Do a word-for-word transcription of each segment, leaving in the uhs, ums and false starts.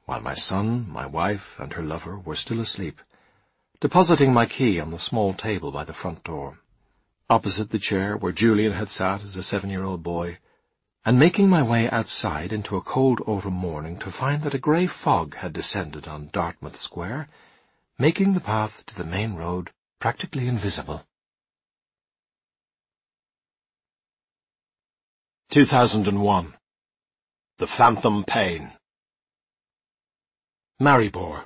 while my son, my wife, and her lover were still asleep, depositing my key on the small table by the front door, opposite the chair where Julian had sat as a seven-year-old boy, and making my way outside into a cold autumn morning to find that a grey fog had descended on Dartmouth Square, making the path to the main road practically invisible. two thousand one. The Phantom Pain. Maribor.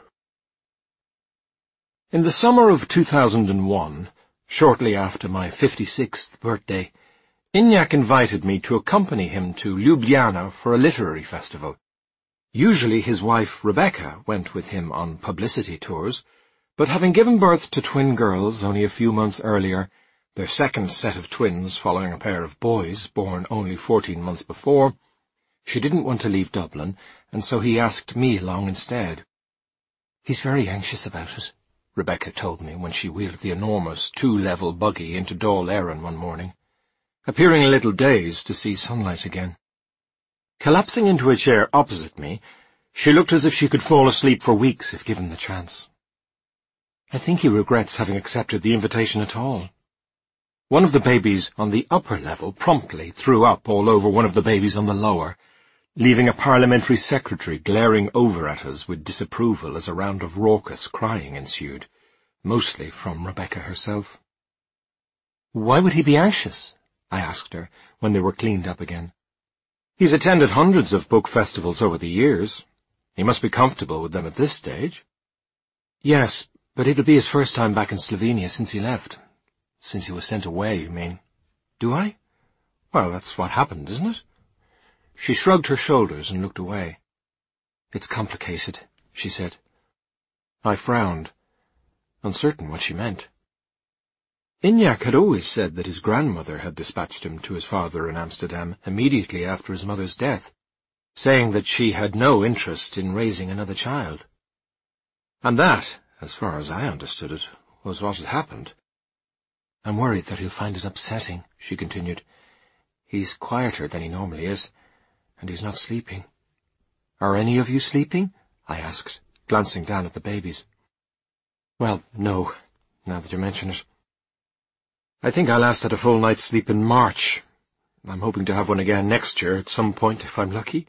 In the summer of two thousand one, shortly after my fifty-sixth birthday, Iñak invited me to accompany him to Ljubljana for a literary festival. Usually his wife, Rebecca, went with him on publicity tours, but having given birth to twin girls only a few months earlier, their second set of twins following a pair of boys born only fourteen months before, she didn't want to leave Dublin, and so he asked me along instead. "He's very anxious about it," Rebecca told me when she wheeled the enormous two-level buggy into Dáil Éireann one morning, appearing a little dazed to see sunlight again. Collapsing into a chair opposite me, she looked as if she could fall asleep for weeks if given the chance. "I think he regrets having accepted the invitation at all." One of the babies on the upper level promptly threw up all over one of the babies on the lower, leaving a parliamentary secretary glaring over at us with disapproval as a round of raucous crying ensued, mostly from Rebecca herself. "Why would he be anxious?" I asked her when they were cleaned up again. "He's attended hundreds of book festivals over the years. He must be comfortable with them at this stage." "Yes, but it'll be his first time back in Slovenia since he left. Since he was sent away, you mean?" "Do I? Well, that's what happened, isn't it?" She shrugged her shoulders and looked away. "It's complicated," she said. I frowned, uncertain what she meant. Iñak had always said that his grandmother had dispatched him to his father in Amsterdam immediately after his mother's death, saying that she had no interest in raising another child. And that, as far as I understood it, was what had happened. "I'm worried that he'll find it upsetting," she continued. "He's quieter than he normally is, and he's not sleeping." "Are any of you sleeping?" I asked, glancing down at the babies. "Well, no, now that you mention it. I think I last had a full night's sleep in March. I'm hoping to have one again next year at some point if I'm lucky.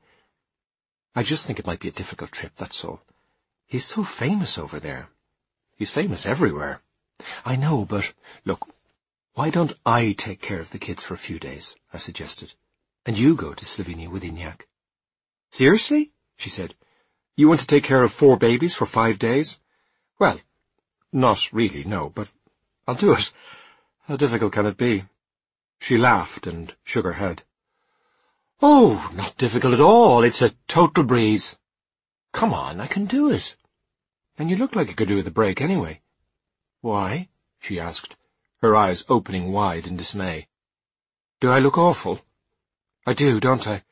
I just think it might be a difficult trip, that's all. He's so famous over there. He's famous everywhere. I know, but, look, why don't I take care of the kids for a few days?" I suggested. "And you go to Slovenia with Iñak." "Seriously?" she said. "You want to take care of four babies for five days?" "Well, not really, no, but I'll do it. How difficult can it be?" She laughed and shook her head. "Oh, not difficult at all. It's a total breeze." "Come on, I can do it." "And you look like you could do with a break anyway." "Why?" she asked, her eyes opening wide in dismay. "Do I look awful?" "I do, don't I?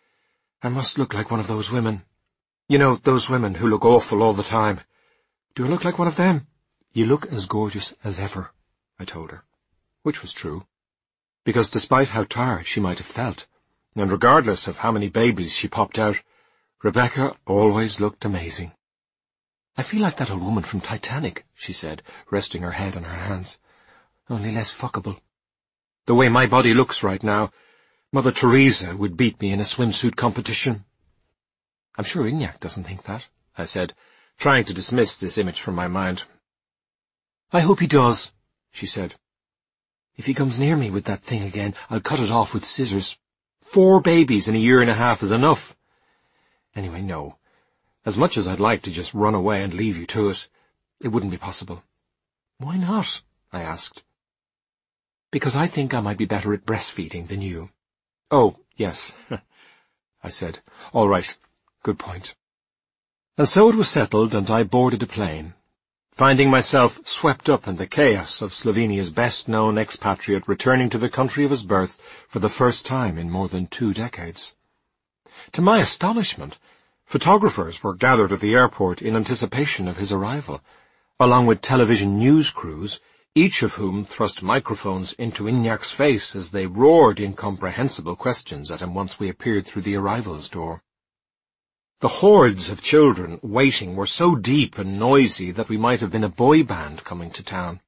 I must look like one of those women. You know, those women who look awful all the time. Do I look like one of them?" "You look as gorgeous as ever," I told her, which was true, because despite how tired she might have felt, and regardless of how many babies she popped out, Rebecca always looked amazing. "I feel like that old woman from Titanic," she said, resting her head on her hands. "Only less fuckable. The way my body looks right now, Mother Teresa would beat me in a swimsuit competition." "I'm sure Iñak doesn't think that," I said, trying to dismiss this image from my mind. "I hope he does," she said. "If he comes near me with that thing again, I'll cut it off with scissors. Four babies in a year and a half is enough. Anyway, no. As much as I'd like to just run away and leave you to it, it wouldn't be possible." "Why not?" I asked. "Because I think I might be better at breastfeeding than you." "Oh, yes," I said. "All right. Good point." And so it was settled, and I boarded a plane, finding myself swept up in the chaos of Slovenia's best-known expatriate returning to the country of his birth for the first time in more than two decades. To my astonishment, photographers were gathered at the airport in anticipation of his arrival, along with television news crews, each of whom thrust microphones into Iñak's face as they roared incomprehensible questions at him once we appeared through the arrivals door. The hordes of children waiting were so deep and noisy that we might have been a boy band coming to town.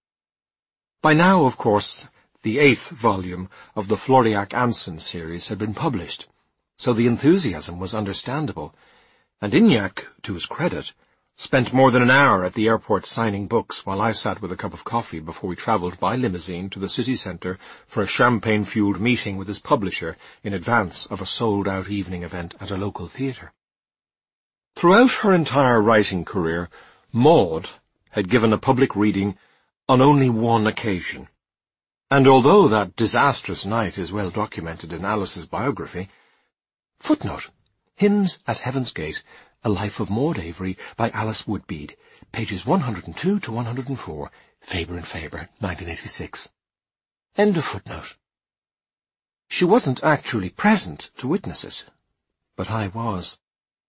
By now, of course, the eighth volume of the Floriac Anson series had been published, so the enthusiasm was understandable, and Ignac, to his credit, spent more than an hour at the airport signing books while I sat with a cup of coffee before we travelled by limousine to the city centre for a champagne-fuelled meeting with his publisher in advance of a sold-out evening event at a local theatre. Throughout her entire writing career, Maud had given a public reading on only one occasion, and although that disastrous night is well documented in Alice's biography— Footnote: Hymns at Heaven's Gate, A Life of Maud Avery by Alice Woodbead, pages one hundred two to one hundred four, Faber and Faber, nineteen eighty-six. End of footnote. She wasn't actually present to witness it, but I was.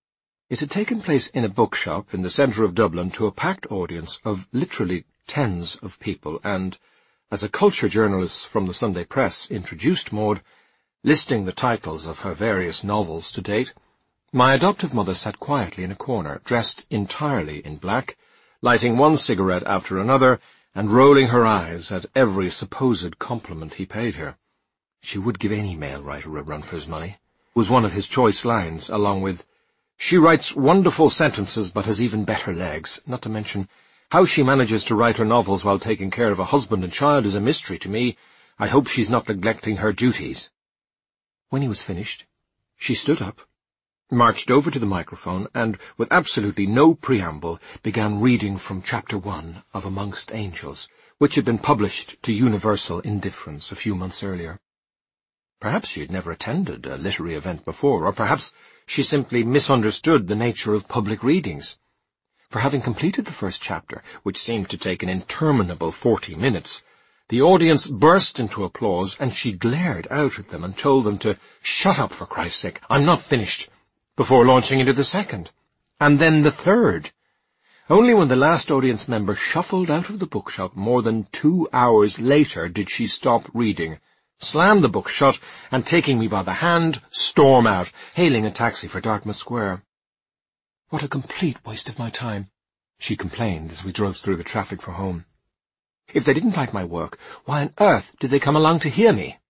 It had taken place in a bookshop in the centre of Dublin to a packed audience of literally tens of people, and, as a culture journalist from the Sunday Press introduced Maud, listing the titles of her various novels to date, my adoptive mother sat quietly in a corner, dressed entirely in black, lighting one cigarette after another, and rolling her eyes at every supposed compliment he paid her. She would give any mail writer a run for his money, was one of his choice lines, along with, "She writes wonderful sentences but has even better legs," not to mention, "How she manages to write her novels while taking care of a husband and child is a mystery to me. I hope she's not neglecting her duties." When he was finished, she stood up, marched over to the microphone, and, with absolutely no preamble, began reading from chapter one of Amongst Angels, which had been published to universal indifference a few months earlier. Perhaps she had never attended a literary event before, or perhaps she simply misunderstood the nature of public readings. For having completed the first chapter, which seemed to take an interminable forty minutes, the audience burst into applause, and she glared out at them and told them to "Shut up, for Christ's sake, I'm not finished," before launching into the second, and then the third. Only when the last audience member shuffled out of the bookshop more than two hours later did she stop reading, slam the book shut, and taking me by the hand, storm out, hailing a taxi for Dartmouth Square. "What a complete waste of my time," she complained as we drove through the traffic for home. "If they didn't like my work, why on earth did they come along to hear me?"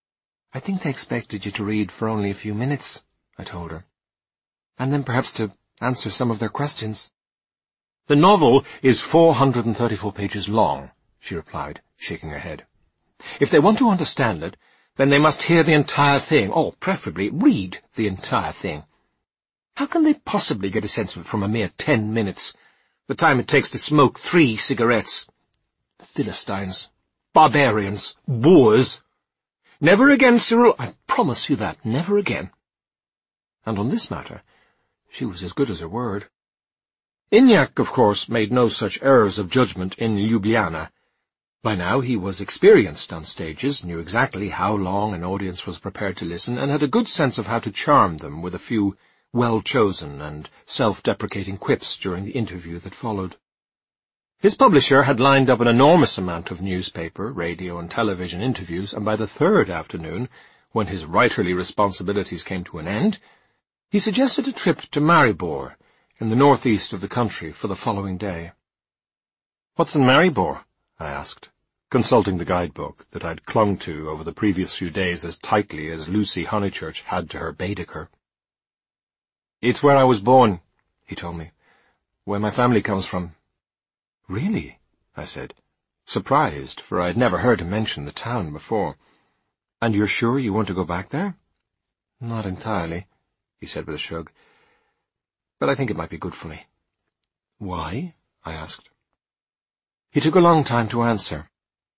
"I think they expected you to read for only a few minutes," I told her, "and then perhaps to answer some of their questions." "The novel is four hundred and thirty-four pages long," she replied, shaking her head. "If they want to understand it, then they must hear the entire thing, or preferably read the entire thing. How can they possibly get a sense of it from a mere ten minutes, the time it takes to smoke three cigarettes? Philistines, barbarians, boors. Never again, Cyril, I promise you that, never again." And on this matter, she was as good as her word. Ignac, of course, made no such errors of judgment in Ljubljana. By now he was experienced on stages, knew exactly how long an audience was prepared to listen, and had a good sense of how to charm them with a few well-chosen and self-deprecating quips during the interview that followed. His publisher had lined up an enormous amount of newspaper, radio, and television interviews, and by the third afternoon, when his writerly responsibilities came to an end, he suggested a trip to Maribor, in the northeast of the country, for the following day. "What's in Maribor?" I asked, consulting the guidebook that I'd clung to over the previous few days as tightly as Lucy Honeychurch had to her Baedeker. "It's where I was born," he told me, "where my family comes from." "Really?" I said, surprised, for I had never heard him mention the town before. "And you're sure you want to go back there?" "Not entirely," he said with a shrug, "but I think it might be good for me." "Why?" I asked. He took a long time to answer.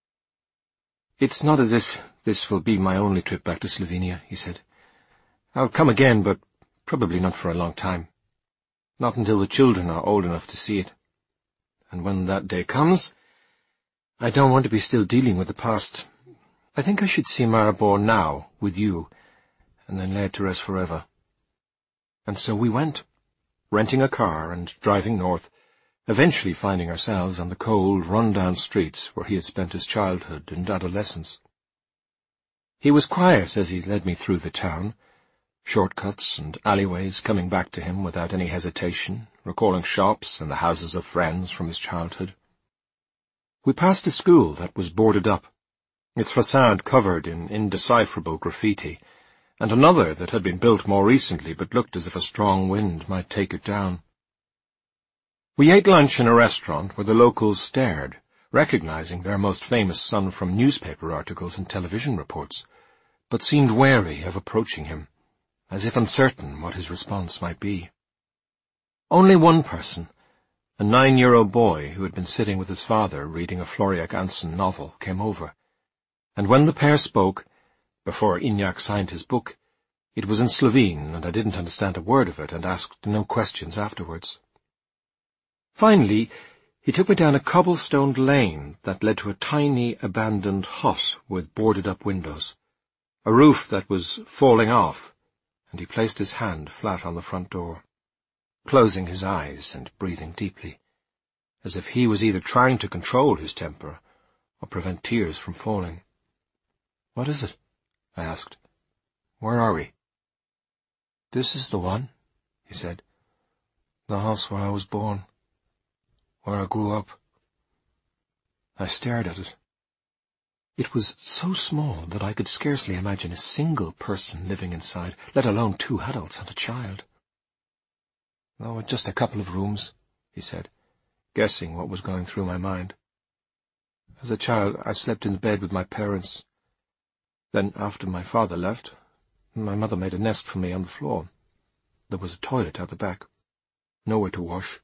"It's not as if this will be my only trip back to Slovenia," he said. "I'll come again, but probably not for a long time. Not until the children are old enough to see it. And when that day comes, I don't want to be still dealing with the past. I think I should see Maribor now, with you, and then lay it to rest forever." And so we went, renting a car and driving north, eventually finding ourselves on the cold, run-down streets where he had spent his childhood and adolescence. He was quiet as he led me through the town, shortcuts and alleyways coming back to him without any hesitation, recalling shops and the houses of friends from his childhood. We passed a school that was boarded up, its facade covered in indecipherable graffiti, and another that had been built more recently but looked as if a strong wind might take it down. We ate lunch in a restaurant where the locals stared, recognizing their most famous son from newspaper articles and television reports, but seemed wary of approaching him, as if uncertain what his response might be. Only one person, a nine-year-old boy who had been sitting with his father reading a Floriak Anson novel, came over, and when the pair spoke, before Inyak signed his book, it was in Slovene, and I didn't understand a word of it and asked no questions afterwards. Finally, he took me down a cobblestoned lane that led to a tiny, abandoned hut with boarded-up windows, a roof that was falling off, and he placed his hand flat on the front door, closing his eyes and breathing deeply, as if he was either trying to control his temper or prevent tears from falling. "What is it?" I asked. "Where are we?" "This is the one," he said. "The house where I was born, where I grew up." I stared at it. It was so small that I could scarcely imagine a single person living inside, let alone two adults and a child. "Oh, just a couple of rooms," he said, guessing what was going through my mind. "As a child, I slept in the bed with my parents. Then, after my father left, my mother made a nest for me on the floor. There was a toilet out the back. Nowhere to wash."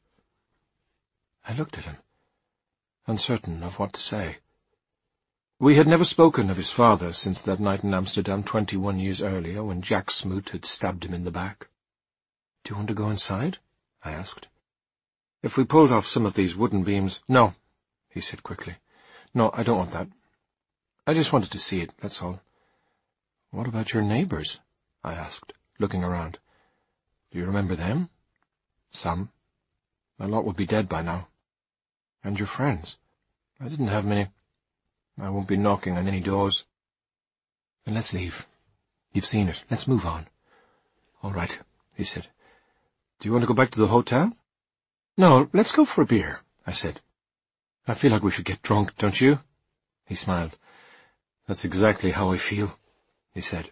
I looked at him, uncertain of what to say. We had never spoken of his father since that night in Amsterdam twenty-one years earlier when Jack Smoot had stabbed him in the back. "Do you want to go inside?" I asked. "If we pulled off some of these wooden beams—" "No," he said quickly. "No, I don't want that. I just wanted to see it, that's all." "What about your neighbours?" I asked, looking around. "Do you remember them?" "Some. A lot would be dead by now." "And your friends?" "I didn't have many. I won't be knocking on any doors." "Then let's leave. You've seen it. Let's move on." "All right," he said. "Do you want to go back to the hotel?" "No, let's go for a beer," I said. "I feel like we should get drunk, don't you?" He smiled. "That's exactly how I feel," he said.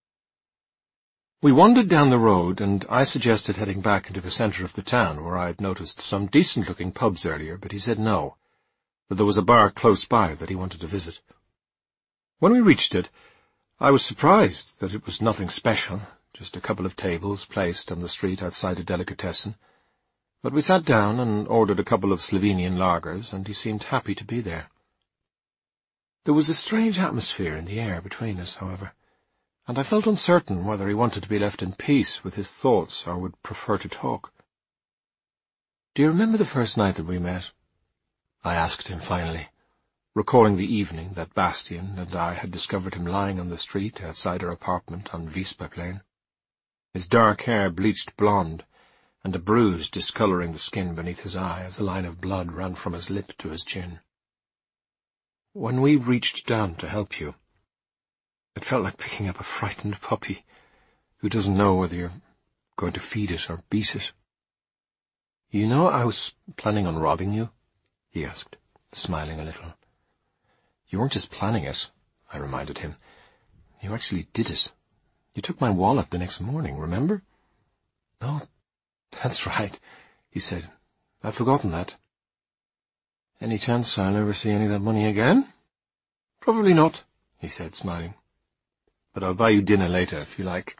We wandered down the road, and I suggested heading back into the centre of the town, where I had noticed some decent-looking pubs earlier, but he said no, that there was a bar close by that he wanted to visit. When we reached it, I was surprised that it was nothing special, just a couple of tables placed on the street outside a delicatessen, but we sat down and ordered a couple of Slovenian lagers, and he seemed happy to be there. There was a strange atmosphere in the air between us, however, and I felt uncertain whether he wanted to be left in peace with his thoughts or would prefer to talk. "Do you remember the first night that we met?" I asked him finally, recalling the evening that Bastian and I had discovered him lying on the street outside our apartment on Vispaplein, his dark hair bleached blonde, and a bruise discolouring the skin beneath his eye as a line of blood ran from his lip to his chin. "When we reached down to help you, it felt like picking up a frightened puppy who doesn't know whether you're going to feed it or beat it." "You know I was planning on robbing you?" he asked, smiling a little. "You weren't just planning it," I reminded him. "You actually did it. You took my wallet the next morning, remember?" "Oh, that's right," he said. "I'd forgotten that." "Any chance I'll ever see any of that money again?" "Probably not," he said, smiling. "But I'll buy you dinner later, if you like."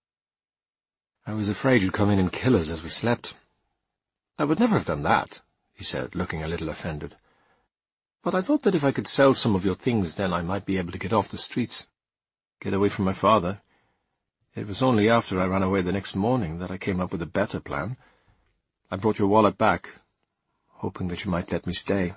"I was afraid you'd come in and kill us as we slept." "I would never have done that," he said, looking a little offended. "But I thought that if I could sell some of your things, then I might be able to get off the streets, get away from my father. It was only after I ran away the next morning that I came up with a better plan. I brought your wallet back, hoping that you might let me stay."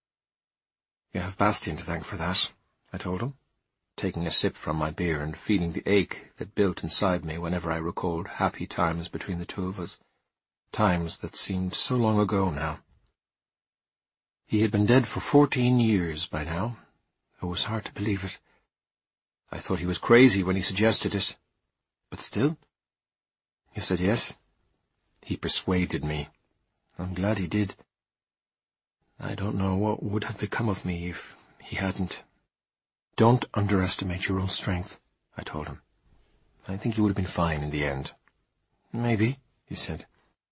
"You have Bastian to thank for that," I told him, taking a sip from my beer and feeling the ache that built inside me whenever I recalled happy times between the two of us, times that seemed so long ago now. He had been dead for fourteen years by now. It was hard to believe it. I thought he was crazy when he suggested it. But still, You said yes? He persuaded me. I'm glad he did. I don't know what would have become of me if he hadn't. Don't underestimate your own strength, I told him. I think you would have been fine in the end. Maybe, he said.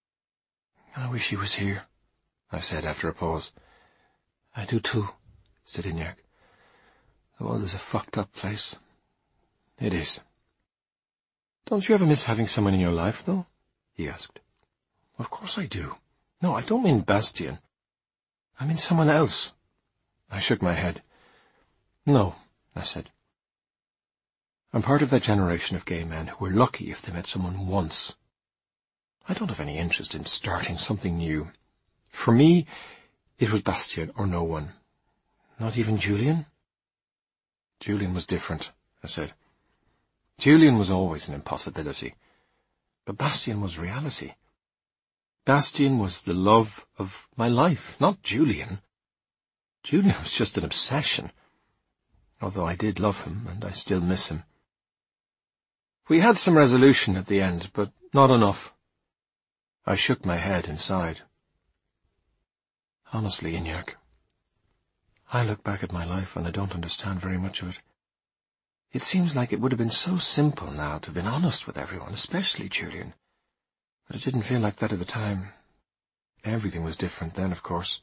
I wish he was here, I said after a pause. I do too, said Iñak. The world is a fucked up place. It is. Don't you ever miss having someone in your life, though? He asked. Of course I do. No, I don't mean Bastian. I mean someone else. I shook my head. No, I said. I'm part of that generation of gay men who were lucky if they met someone once. I don't have any interest in starting something new. For me, it was Bastian or no one. Not even Julian? Julian was different, I said. Julian was always an impossibility. But Bastian was reality. Bastian was the love of my life, not Julian. Julian was just an obsession. Although I did love him, and I still miss him. We had some resolution at the end, but not enough. I shook my head and sighed. Honestly, Iñak, I look back at my life and I don't understand very much of it. It seems like it would have been so simple now to have been honest with everyone, especially Julian. But it didn't feel like that at the time. Everything was different then, of course.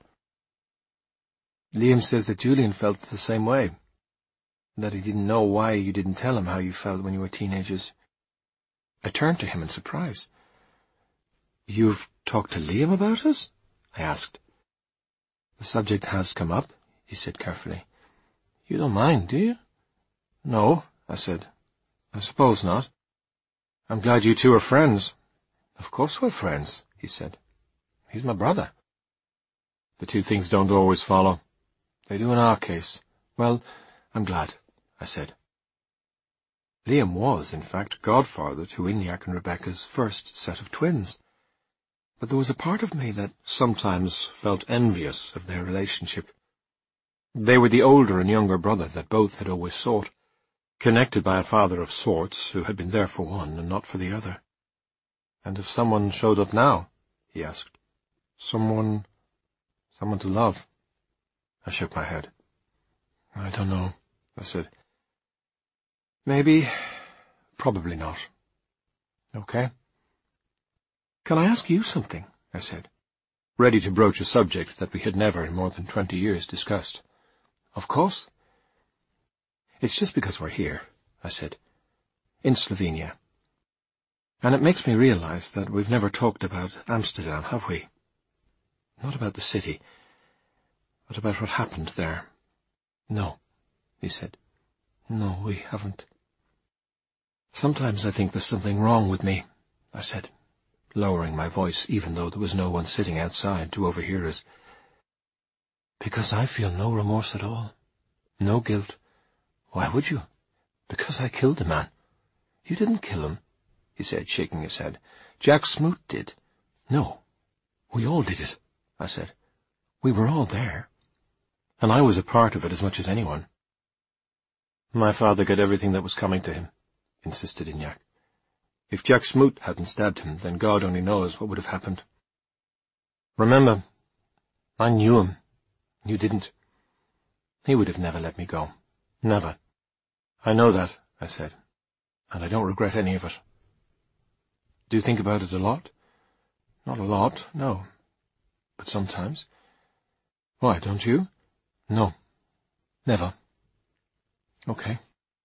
Liam says that Julian felt the same way. That he didn't know why you didn't tell him how you felt when you were teenagers. I turned to him in surprise. You've talked to Liam about us? I asked. The subject has come up, he said carefully. You don't mind, do you? No, I said. I suppose not. I'm glad you two are friends. Of course we're friends, he said. He's my brother. The two things don't always follow. They do in our case. Well, I'm glad, I said. Liam was, in fact, godfather to Iñak and Rebecca's first set of twins. But there was a part of me that sometimes felt envious of their relationship. They were the older and younger brother that both had always sought, connected by a father of sorts who had been there for one and not for the other. And if someone showed up now, he asked. Someone... someone to love? I shook my head. I don't know, I said. Maybe, probably not. Okay. Can I ask you something? I said, ready to broach a subject that we had never in more than twenty years discussed. Of course. It's just because we're here, I said, in Slovenia. And it makes me realize that we've never talked about Amsterdam, have we? Not about the city, but about what happened there. No, he said. No, we haven't. Sometimes I think there's something wrong with me, I said, lowering my voice even though there was no one sitting outside to overhear us. Because I feel no remorse at all. No guilt. Why would you? Because I killed a man. You didn't kill him, he said, shaking his head. Jack Smoot did. No, we all did it, I said. We were all there. And I was a part of it as much as anyone. My father got everything that was coming to him, insisted Iñak. If Jack Smoot hadn't stabbed him, then God only knows what would have happened. Remember, I knew him. You didn't. He would have never let me go. Never. I know that, I said, and I don't regret any of it. Do you think about it a lot? Not a lot, no. But sometimes. Why, don't you? No. Never. Okay.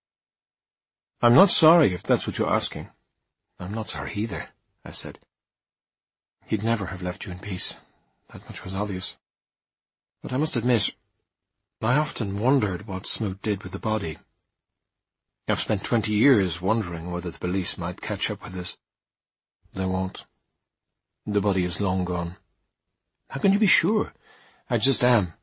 I'm not sorry if that's what you're asking. I'm not sorry either, I said. He'd never have left you in peace. That much was obvious. But I must admit, I often wondered what Smoot did with the body. I've spent twenty years wondering whether the police might catch up with us. They won't. The body is long gone. How can you be sure? I just am.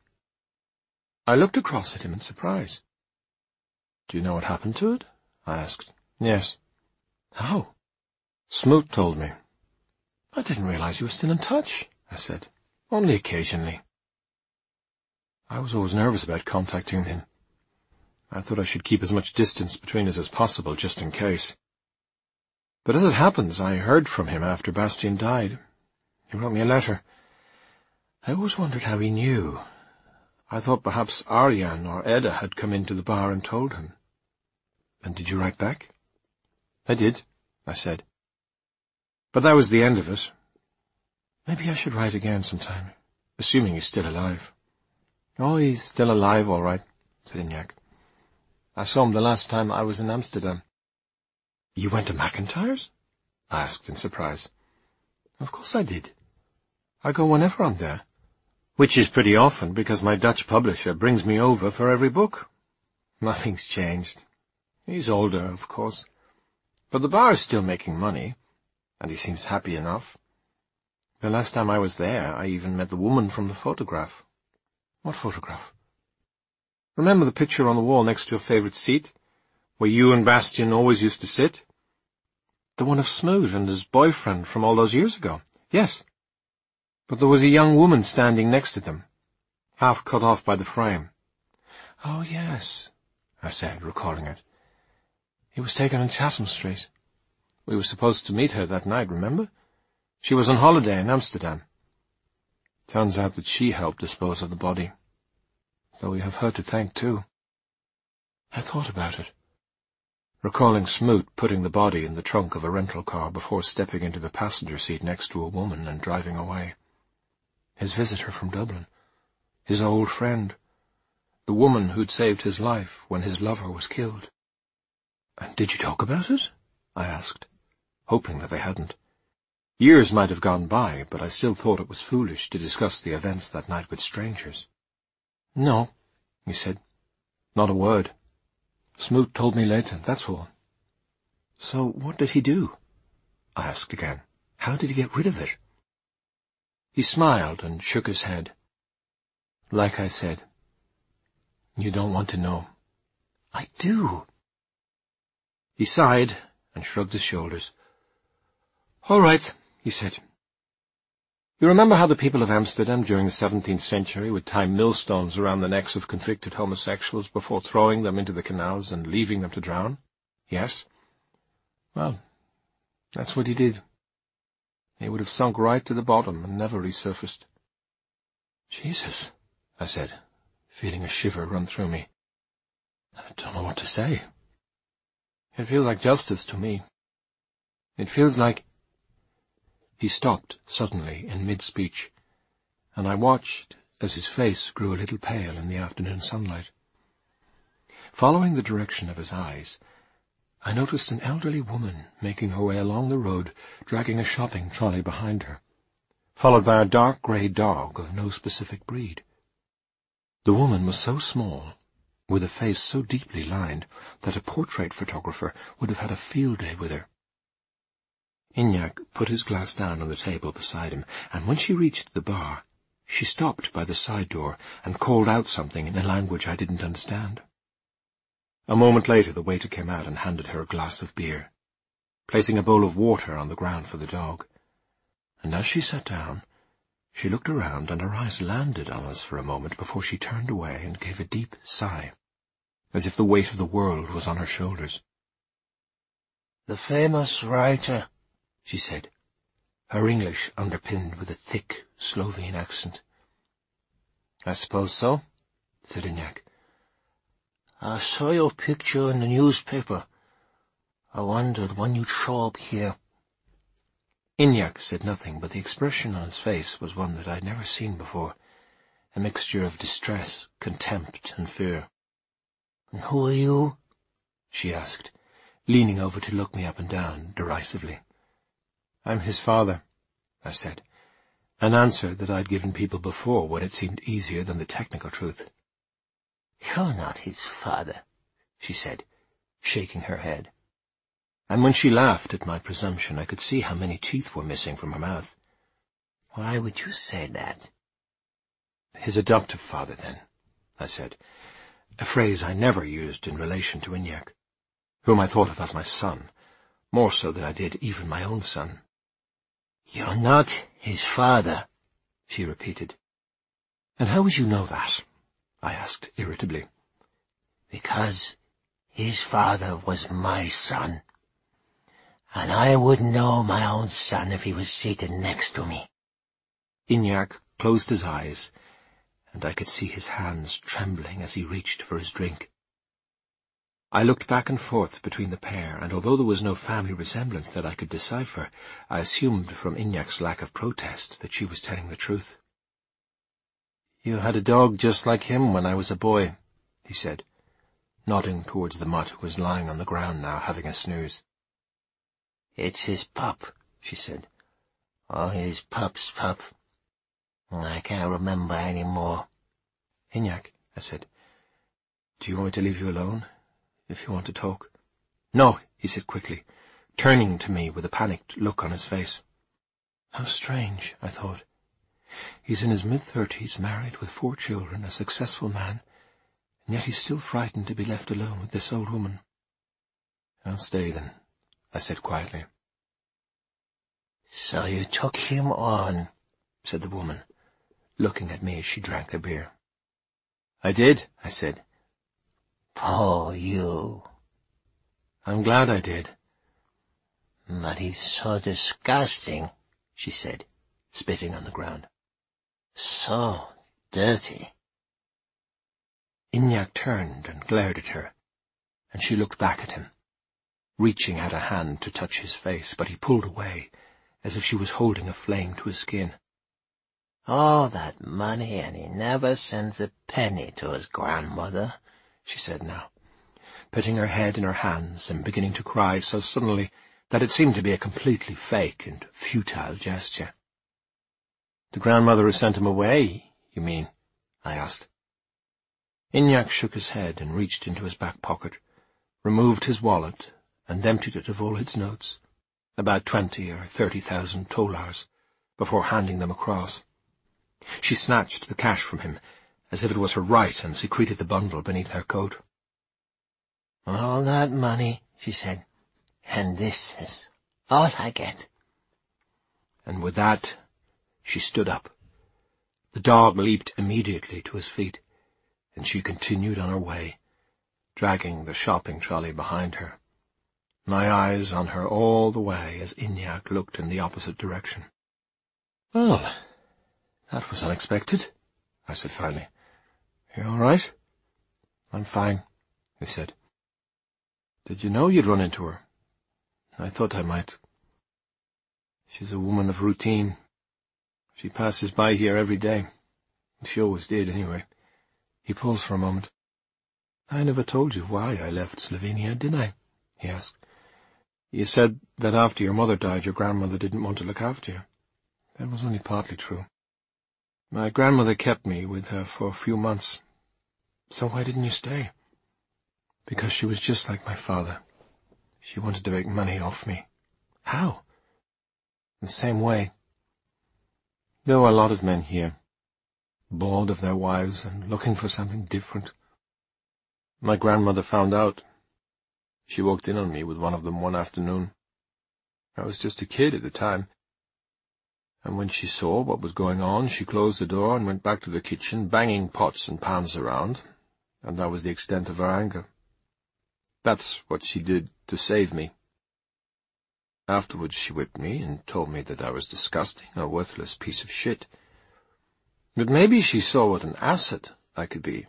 I looked across at him in surprise. Do you know what happened to it? I asked. Yes. How? Smoot told me. I didn't realize you were still in touch, I said. Only occasionally. I was always nervous about contacting him. I thought I should keep as much distance between us as possible, just in case. But as it happens, I heard from him after Bastian died. He wrote me a letter. I always wondered how he knew. I thought perhaps Ariane or Edda had come into the bar and told him. And did you write back? I did, I said. But that was the end of it. Maybe I should write again sometime, assuming he's still alive. Oh, he's still alive, all right, said Iñak. I saw him the last time I was in Amsterdam. You went to McIntyre's? I asked in surprise. Of course I did. I go whenever I'm there, which is pretty often because my Dutch publisher brings me over for every book. Nothing's changed. He's older, of course, but the bar is still making money, and he seems happy enough. The last time I was there, I even met the woman from the photograph. What photograph? Remember the picture on the wall next to your favourite seat, where you and Bastian always used to sit? The one of Smoot and his boyfriend from all those years ago. Yes. But there was a young woman standing next to them, half cut off by the frame. Oh, yes, I said, recalling it. It was taken on Chatham Street. We were supposed to meet her that night, remember? She was on holiday in Amsterdam. Turns out that she helped dispose of the body. So we have her to thank, too. I thought about it, recalling Smoot putting the body in the trunk of a rental car before stepping into the passenger seat next to a woman and driving away. His visitor from Dublin, his old friend, the woman who'd saved his life when his lover was killed. And did you talk about it? I asked, hoping that they hadn't. Years might have gone by, but I still thought it was foolish to discuss the events that night with strangers. No, he said. Not a word. Smoot told me later, that's all. So what did he do? I asked again. How did he get rid of it? He smiled and shook his head. Like I said, you don't want to know. I do. He sighed and shrugged his shoulders. All right, he said. You remember how the people of Amsterdam during the seventeenth century would tie millstones around the necks of convicted homosexuals before throwing them into the canals and leaving them to drown? Yes. Well, that's what he did. He would have sunk right to the bottom and never resurfaced. Jesus, I said, feeling a shiver run through me. I don't know what to say. It feels like justice to me. It feels like... He stopped suddenly in mid-speech, and I watched as his face grew a little pale in the afternoon sunlight. Following the direction of his eyes, I noticed an elderly woman making her way along the road, dragging a shopping trolley behind her, followed by a dark grey dog of no specific breed. The woman was so small, with a face so deeply lined, that a portrait photographer would have had a field day with her. Iñak put his glass down on the table beside him, and when she reached the bar, she stopped by the side door and called out something in a language I didn't understand. A moment later the waiter came out and handed her a glass of beer, placing a bowl of water on the ground for the dog. And as she sat down, she looked around and her eyes landed on us for a moment before she turned away and gave a deep sigh, as if the weight of the world was on her shoulders. The famous writer, she said, her English underpinned with a thick Slovene accent. I suppose so, said Iñak. I saw your picture in the newspaper. I wondered when you'd show up here. Iñak said nothing, but the expression on his face was one that I'd never seen before, a mixture of distress, contempt, and fear. And who are you? She asked, leaning over to look me up and down derisively. I'm his father, I said, an answer that I'd given people before when it seemed easier than the technical truth. You're not his father, she said, shaking her head. And when she laughed at my presumption, I could see how many teeth were missing from her mouth. Why would you say that? His adoptive father, then, I said, a phrase I never used in relation to Iñak, whom I thought of as my son, more so than I did even my own son. You're not his father, she repeated. And how would you know that? I asked irritably. Because his father was my son. And I wouldn't know my own son if he was seated next to me. Inyak closed his eyes, and I could see his hands trembling as he reached for his drink. I looked back and forth between the pair, and although there was no family resemblance that I could decipher, I assumed from Inyak's lack of protest that she was telling the truth. "You had a dog just like him when I was a boy," he said, nodding towards the mutt who was lying on the ground now, having a snooze. "It's his pup," she said. "Oh, his pup's pup. I can't remember any more." "Inyak," I said, "do you want me to leave you alone, if you want to talk?" "No," he said quickly, turning to me with a panicked look on his face. How strange, I thought. He's in his mid-thirties, married with four children, a successful man, and yet he's still frightened to be left alone with this old woman. "I'll stay, then," I said quietly. "So you took him on," said the woman, looking at me as she drank her beer. "I did," I said. "Poor you." "I'm glad I did." "But he's so disgusting," she said, spitting on the ground. "So dirty." Inyak turned and glared at her, and she looked back at him, reaching out a hand to touch his face, but he pulled away, as if she was holding a flame to his skin. "All that money, and he never sends a penny to his grandmother," she said now, putting her head in her hands and beginning to cry so suddenly that it seemed to be a completely fake and futile gesture. "The grandmother has sent him away, you mean?" I asked. Inyak shook his head and reached into his back pocket, removed his wallet, and emptied it of all its notes, about twenty or thirty thousand tolars, before handing them across. She snatched the cash from him, as if it was her right, and secreted the bundle beneath her coat. "All that money," she said, "and this is all I get." And with that, she stood up. The dog leaped immediately to his feet, and she continued on her way, dragging the shopping trolley behind her, my eyes on her all the way as Inyak looked in the opposite direction. "Well, that was unexpected," I said finally. "You all right?" "I'm fine," he said. "Did you know you'd run into her?" "I thought I might. She's a woman of routine. She passes by here every day. She always did, anyway." He paused for a moment. "I never told you why I left Slovenia, did I?" he asked. "You said that after your mother died, your grandmother didn't want to look after you. That was only partly true. My grandmother kept me with her for a few months. So why didn't you stay?" "Because she was just like my father. She wanted to make money off me." "How?" "The same way. There were a lot of men here, bored of their wives and looking for something different. My grandmother found out. She walked in on me with one of them one afternoon. I was just a kid at the time. And when she saw what was going on, she closed the door and went back to the kitchen, banging pots and pans around, and that was the extent of her anger. That's what she did to save me. Afterwards she whipped me and told me that I was disgusting, a worthless piece of shit. But maybe she saw what an asset I could be.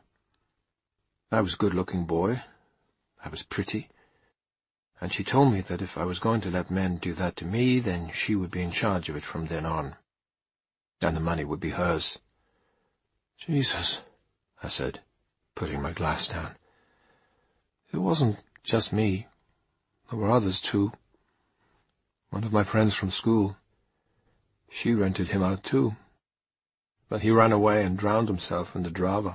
I was a good-looking boy. I was pretty. And she told me that if I was going to let men do that to me, then she would be in charge of it from then on. And the money would be hers. "Jesus," I said, putting my glass down. "It wasn't just me. There were others, too. One of my friends from school. She rented him out, too. But he ran away and drowned himself in the Drava.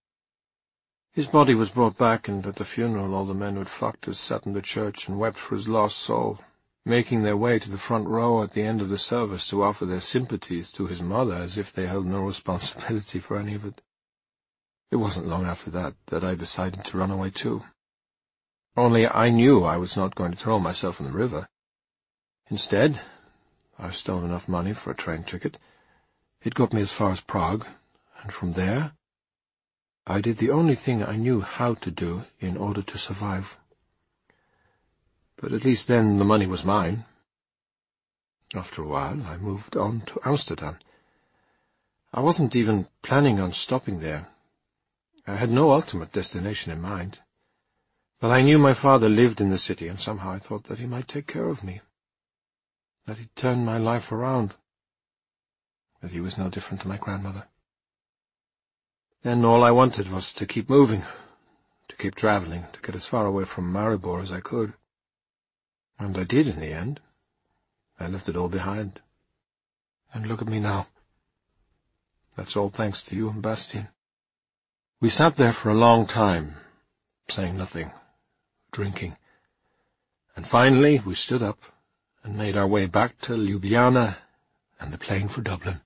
His body was brought back, and at the funeral all the men who'd fucked us sat in the church and wept for his lost soul, making their way to the front row at the end of the service to offer their sympathies to his mother as if they held no responsibility for any of it. It wasn't long after that that I decided to run away too. Only I knew I was not going to throw myself in the river. Instead, I stole enough money for a train ticket. It got me as far as Prague, and from there I did the only thing I knew how to do in order to survive. but at least then the money was mine. After a while, I moved on to Amsterdam. I wasn't even planning on stopping there. I had no ultimate destination in mind. But I knew my father lived in the city, and somehow I thought that he might take care of me, that he'd turn my life around, that he was no different to my grandmother. Then all I wanted was to keep moving, to keep travelling, to get as far away from Maribor as I could. And I did in the end. I left it all behind. And look at me now. That's all thanks to you and Bastien. We sat there for a long time, saying nothing, drinking, and finally we stood up and made our way back to Ljubljana and the plane for Dublin.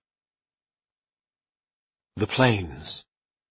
The Plains.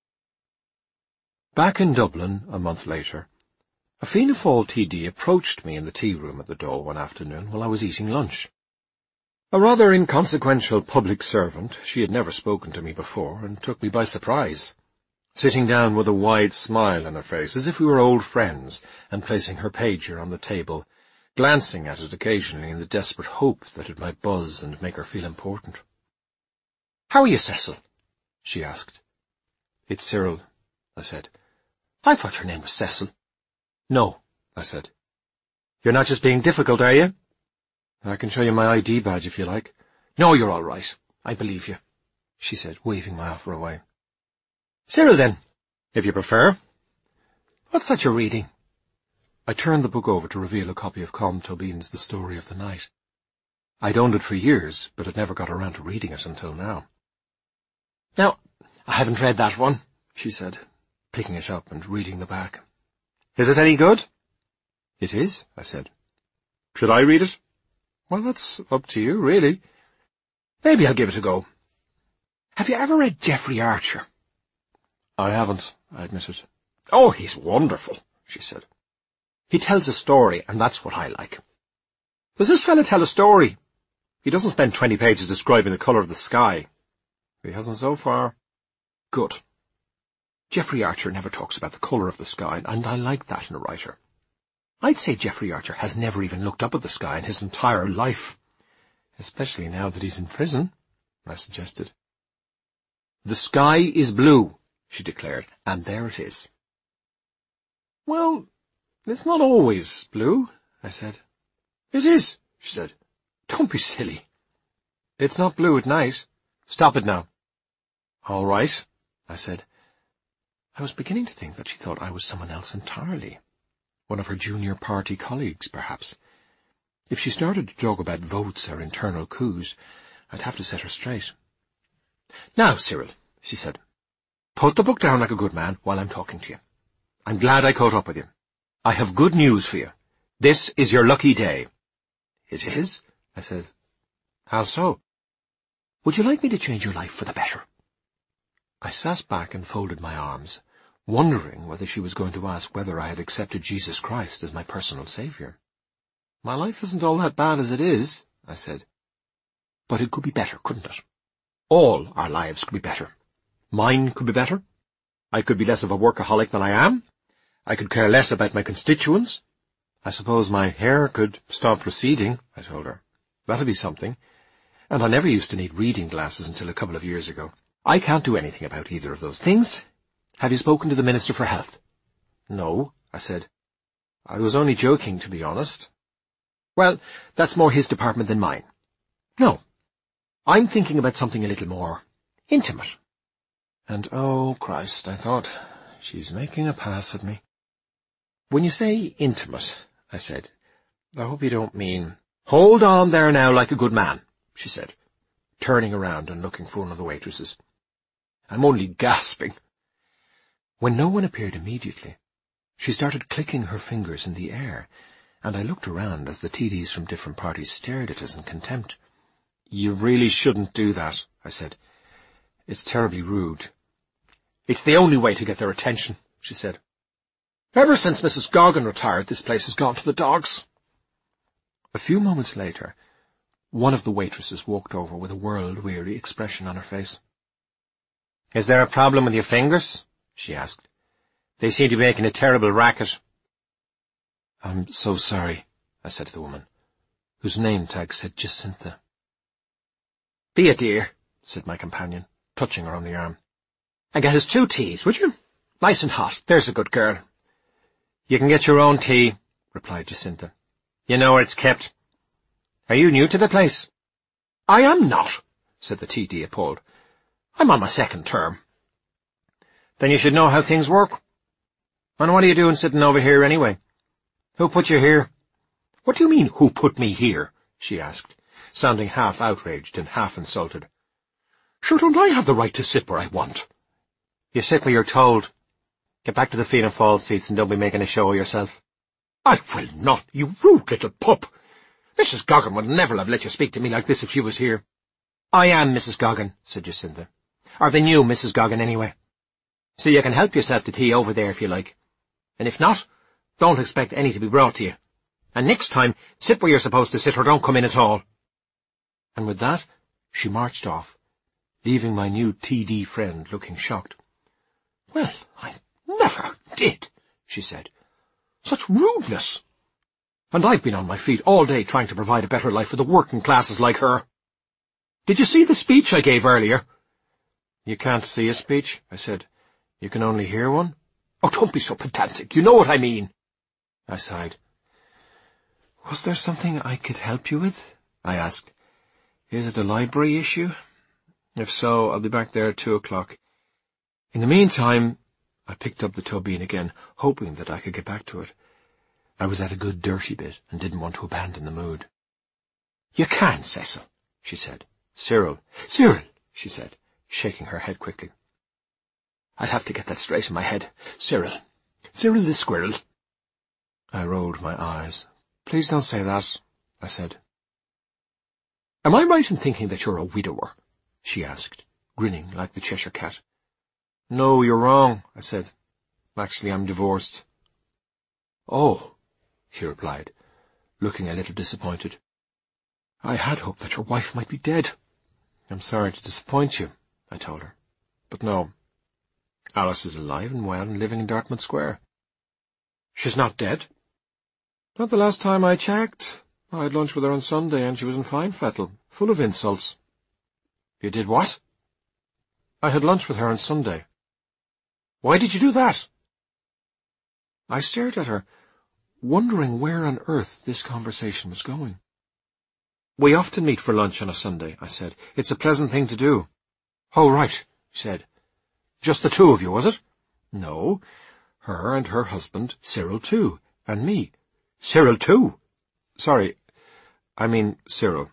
Back in Dublin, a month later, a Fianna Fáil T D approached me in the tea room at the Dole one afternoon while I was eating lunch. A rather inconsequential public servant, she had never spoken to me before and took me by surprise, sitting down with a wide smile on her face, as if we were old friends, and placing her pager on the table, glancing at it occasionally in the desperate hope that it might buzz and make her feel important. "How are you, Cecil?" she asked. "It's Cyril," I said. "I thought your name was Cecil." "No," I said. "You're not just being difficult, are you?" "I can show you my I D badge if you like." "No, you're all right. I believe you," she said, waving my offer away. "Cyril, then, if you prefer. What's that you're reading?" I turned the book over to reveal a copy of Colm Tóibín's The Story of the Night. I'd owned it for years, but had never got around to reading it until now. "Now, I haven't read that one," she said, picking it up and reading the back. "Is it any good?" "It is," I said. "Should I read it?" "Well, that's up to you, really." "Maybe I'll give it a go. Have you ever read Jeffrey Archer?" "I haven't," I admitted. "Oh, he's wonderful," she said. "He tells a story, and that's what I like." "Does this fella tell a story?" "He doesn't spend twenty pages describing the colour of the sky." "He hasn't so far." "Good. Jeffrey Archer never talks about the colour of the sky, and I like that in a writer. I'd say Jeffrey Archer has never even looked up at the sky in his entire life. Especially now that he's in prison," I suggested. "The sky is blue," she declared, "and there it is." "Well, it's not always blue," I said. "It is," she said. "Don't be silly." "It's not blue at night." "Stop it now." "All right," I said. I was beginning to think that she thought I was someone else entirely. One of her junior party colleagues, perhaps. If she started to talk about votes or internal coups, I'd have to set her straight. "Now, Cyril," she said, "put the book down like a good man while I'm talking to you. I'm glad I caught up with you. I have good news for you. This is your lucky day." "It is?" I said. "How so?" "Would you like me to change your life for the better?" I sat back and folded my arms, wondering whether she was going to ask whether I had accepted Jesus Christ as my personal saviour. "My life isn't all that bad as it is," I said. "But it could be better, couldn't it? All our lives could be better. Mine could be better. I could be less of a workaholic than I am. I could care less about my constituents. I suppose my hair could stop receding," I told her. "That'd be something. And I never used to need reading glasses until a couple of years ago. I can't do anything about either of those things. Have you spoken to the Minister for Health?" "No," I said. "I was only joking, to be honest." "Well, that's more his department than mine." "No. I'm thinking about something a little more intimate." And, oh, Christ, I thought, she's making a pass at me. "When you say intimate," I said, "I hope you don't mean—" "Hold on there now like a good man," she said, turning around and looking for one of the waitresses. "I'm only gasping." When no one appeared immediately, she started clicking her fingers in the air, and I looked around as the T Ds from different parties stared at us in contempt. "You really shouldn't do that," I said. "It's terribly rude." "It's the only way to get their attention," she said. "Ever since Missus Goggin retired, this place has gone to the dogs." A few moments later, one of the waitresses walked over with a world-weary expression on her face. "Is there a problem with your fingers?" she asked. "They seem to be making a terrible racket." "I'm so sorry," I said to the woman, whose name tag said Jacintha. "Be a dear," said my companion, touching her on the arm. "And get us two teas, would you? Nice and hot, there's a good girl." "You can get your own tea," replied Jacintha. "You know where it's kept. Are you new to the place?" "I am not," said the T D, appalled. "I'm on my second term." "Then you should know how things work. And what are you doing sitting over here anyway? Who put you here?" "What do you mean, who put me here?" she asked, sounding half outraged and half insulted. "Sure, don't I have the right to sit where I want?" "You sit where you're told. Get back to the Fianna Fáil seats and don't be making a show of yourself." "I will not, you rude little pup. Missus Goggin would never have let you speak to me like this if she was here." "I am Missus Goggin," said Jacintha. "Or the new Missus Goggin, anyway. So you can help yourself to tea over there if you like. And if not, don't expect any to be brought to you. And next time, sit where you're supposed to sit or don't come in at all." And with that, she marched off, leaving my new T D friend looking shocked. "Well, I never did," she said. "Such rudeness. And I've been on my feet all day trying to provide a better life for the working classes like her. Did you see the speech I gave earlier?" "You can't see a speech," I said. "You can only hear one." "Oh, don't be so pedantic. You know what I mean." I sighed. "Was there something I could help you with?" I asked. "Is it a library issue? If so, I'll be back there at two o'clock. In the meantime," I picked up the turbine again, hoping that I could get back to it. I was at a good dirty bit and didn't want to abandon the mood. "You can, Cecil," she said. "Cyril." "Cyril," she said, shaking her head quickly. "I'd have to get that straight in my head. Cyril. Cyril the squirrel." I rolled my eyes. "Please don't say that," I said. "Am I right in thinking that you're a widower?" she asked, grinning like the Cheshire Cat. "No, you're wrong," I said. "Actually, I'm divorced." "Oh," she replied, looking a little disappointed. "I had hoped that your wife might be dead." "I'm sorry to disappoint you," I told her. "But no. Alice is alive and well and living in Dartmouth Square." "She's not dead?" "Not the last time I checked. I had lunch with her on Sunday and she was in fine fettle, full of insults." "You did what?" "I had lunch with her on Sunday." "Why did you do that?" I stared at her, wondering where on earth this conversation was going. "We often meet for lunch on a Sunday," I said. "It's a pleasant thing to do." "Oh, right," she said. "Just the two of you, was it?" "No, her and her husband, Cyril too, and me." "Cyril too?" "Sorry, I mean Cyril."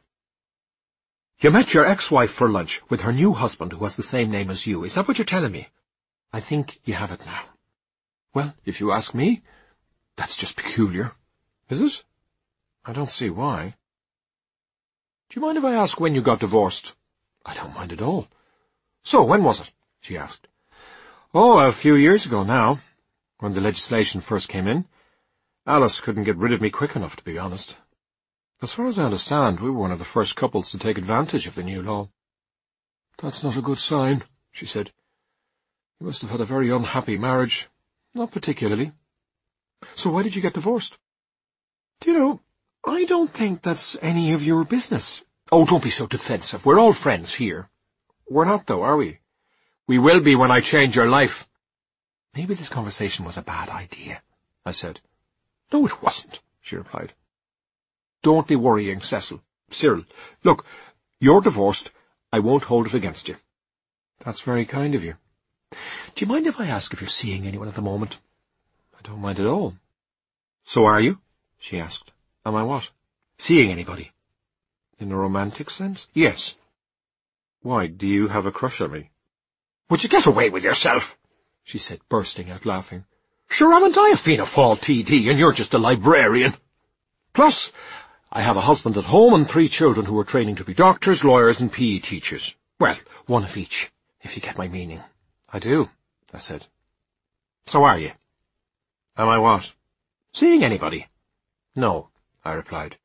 "You met your ex-wife for lunch with her new husband who has the same name as you. Is that what you're telling me?" "I think you have it now." "Well, if you ask me, that's just peculiar." "Is it? I don't see why." "Do you mind if I ask when you got divorced?" "I don't mind at all." "So, when was it?" she asked. "Oh, a few years ago now, when the legislation first came in. Alice couldn't get rid of me quick enough, to be honest. As far as I understand, we were one of the first couples to take advantage of the new law." "That's not a good sign," she said. "You must have had a very unhappy marriage." "Not particularly." "So why did you get divorced?" "Do you know, I don't think that's any of your business." "Oh, don't be so defensive. We're all friends here." "We're not, though, are we?" "We will be when I change your life." "Maybe this conversation was a bad idea," I said. "No, it wasn't," she replied. "Don't be worrying, Cecil. Cyril, look, you're divorced. I won't hold it against you." "That's very kind of you." "Do you mind if I ask if you're seeing anyone at the moment?" "I don't mind at all." "So are you?" she asked. "Am I what?" "Seeing anybody." "In a romantic sense?" "Yes." "Why, do you have a crush on me?" "Would you get away with yourself?" she said, bursting out laughing. "Sure, haven't I a Fianna Fáil T D, and you're just a librarian? Plus, I have a husband at home and three children who are training to be doctors, lawyers, and P E teachers. Well, one of each, if you get my meaning." "I do," I said. "So are you?" "Am I what?" "Seeing anybody?" "No," I replied.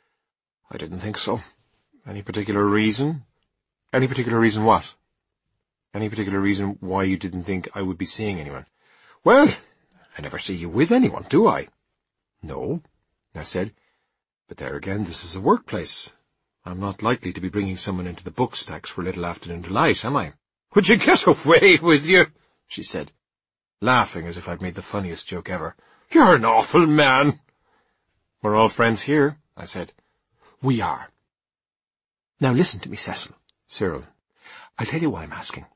"I didn't think so. Any particular reason?" "Any particular reason what?" "Any particular reason why you didn't think I would be seeing anyone?" "Well, I never see you with anyone, do I?" "No," I said. But there again, this is a workplace. I'm not likely to be bringing someone into the book stacks for a little afternoon delight, am I? Would you get away with you? She said, laughing as if I'd made the funniest joke ever. You're an awful man. We're all friends here, I said. We are. Now listen to me, Cecil. Cyril, I'll tell you why I'm asking.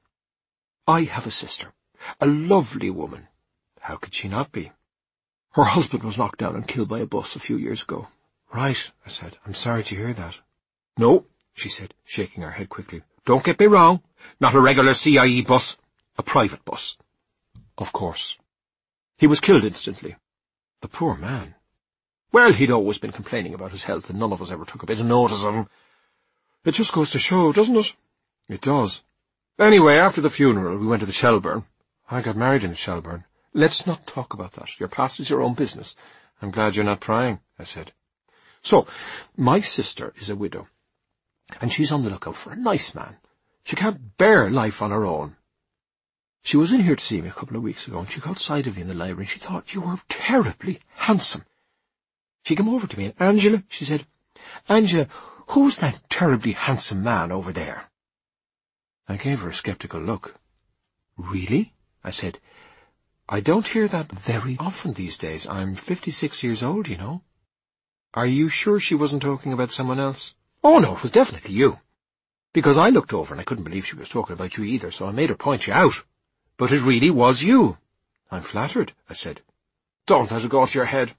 I have a sister, a lovely woman. How could she not be? Her husband was knocked down and killed by a bus a few years ago. Right, I said. I'm sorry to hear that. No, she said, shaking her head quickly. Don't get me wrong. Not a regular C I E bus. A private bus. Of course. He was killed instantly. The poor man. Well, he'd always been complaining about his health, and none of us ever took a bit of notice of him. It just goes to show, doesn't it? It does. Anyway, after the funeral, we went to the Shelburne. I got married in Shelburne. Let's not talk about that. Your past is your own business. I'm glad you're not prying, I said. So, my sister is a widow, and she's on the lookout for a nice man. She can't bear life on her own. She was in here to see me a couple of weeks ago, and she caught sight of you in the library, and she thought you were terribly handsome. She came over to me, and Angela, she said, Angela, who's that terribly handsome man over there? I gave her a sceptical look. Really? I said. I don't hear that very often these days. I'm fifty-six years old, you know. Are you sure she wasn't talking about someone else? Oh, no, it was definitely you. Because I looked over and I couldn't believe she was talking about you either, so I made her point you out. But it really was you. I'm flattered, I said. Don't let it go to your head.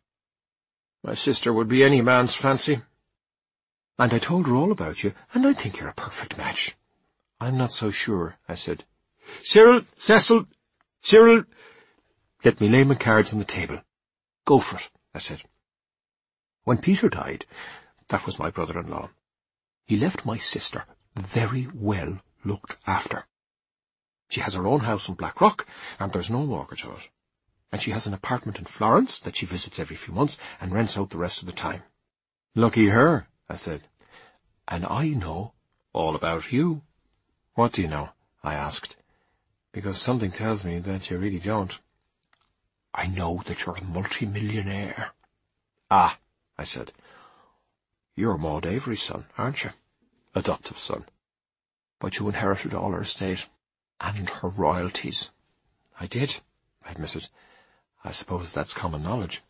My sister would be any man's fancy. And I told her all about you, and I think you're a perfect match. I'm not so sure, I said. Cyril, Cecil, Cyril, let me lay my cards on the table. Go for it, I said. When Peter died, that was my brother-in-law, he left my sister very well looked after. She has her own house in Blackrock, and there's no mortgage on it. And she has an apartment in Florence that she visits every few months and rents out the rest of the time. Lucky her, I said. And I know all about you. What do you know? I asked. Because something tells me that you really don't. I know that you're a multi-millionaire. Ah, I said. You're Maud Avery's son, aren't you? Adoptive son. But you inherited all her estate and her royalties. I did, I admitted. I suppose that's common knowledge.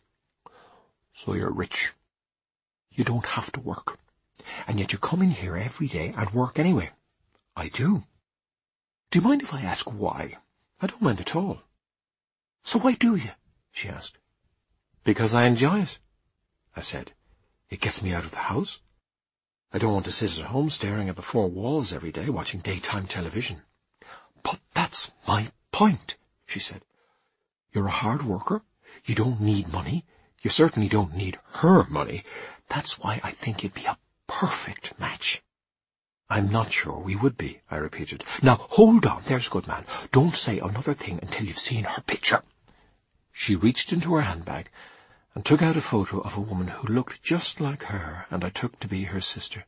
So you're rich. You don't have to work. And yet you come in here every day and work anyway. I do. Do you mind if I ask why? I don't mind at all. So why do you? She asked. Because I enjoy it, I said. It gets me out of the house. I don't want to sit at home staring at the four walls every day watching daytime television. But that's my point, she said. You're a hard worker. You don't need money. You certainly don't need her money. That's why I think you'd be a perfect match. I'm not sure we would be, I repeated. Now, hold on, there's a good man. Don't say another thing until you've seen her picture. She reached into her handbag and took out a photo of a woman who looked just like her and I took to be her sister.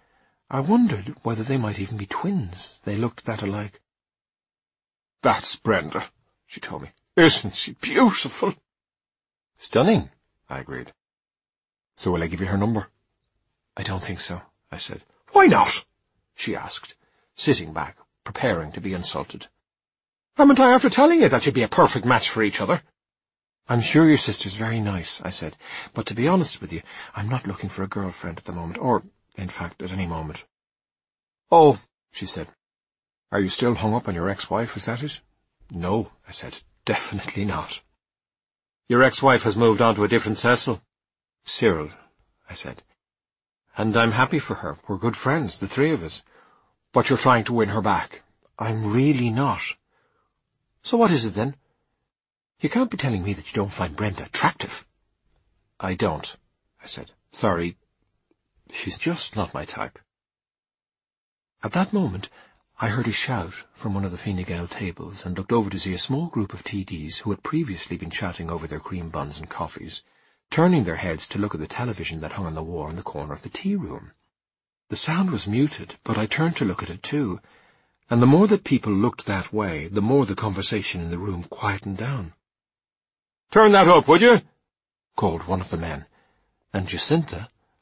I wondered whether they might even be twins. They looked that alike. That's Brenda, she told me. Isn't she beautiful? Stunning, I agreed. So will I give you her number? I don't think so, I said. Why not? She asked, sitting back, preparing to be insulted. Haven't I after telling you that you'd be a perfect match for each other? I'm sure your sister's very nice, I said, but to be honest with you, I'm not looking for a girlfriend at the moment, or, in fact, at any moment. Oh, she said. Are you still hung up on your ex-wife, is that it? No, I said, definitely not. Your ex-wife has moved on to a different Cecil. Cyril, I said. And I'm happy for her. We're good friends, the three of us. But you're trying to win her back. I'm really not. So what is it then? You can't be telling me that you don't find Brenda attractive. I don't, I said. Sorry. She's just not my type. At that moment, I heard a shout from one of the Fine Gael tables and looked over to see a small group of T Ds who had previously been chatting over their cream buns and coffees, turning their heads to look at the television that hung on the wall in the corner of the tea room. The sound was muted, but I turned to look at it too, and the more that people looked that way, the more the conversation in the room quietened down. "Turn that up, would you?" called one of the men, and Jacinta,